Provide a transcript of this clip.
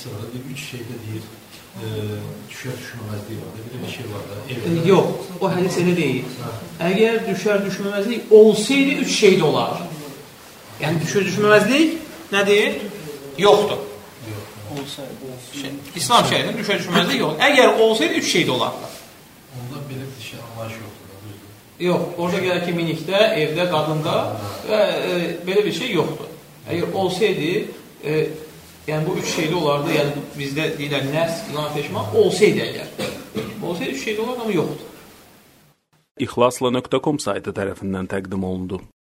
sırada bir üç şeydə deyir, düşər-düşməməzlik var. Bir şey var da. Yox, o hədis elə deyil. Əgər düşər-düşməməzlik olsaydı üç şey də olar. Yəni düşər-düşməməzlik nədir? Yoxdur. İslam şəriətində düşər-düşməməzlik yox. Əgər olsaydı üç şey də olardı. Onda belə bir şey anlayış yoxdur. Yox, orada gəlir ki, minikdə, evdə, qadında belə bir şey yoxdur. Əgər olsaydı, yəni bu üç şeydə olardı, yəni bizdə deyirlər nəfs, ilan, peşman, olsaydı əgər. Olsaydı üç şeydə olardı, amma yoxdur. İxlasla.com saytı tərəfindən təqdim olundu.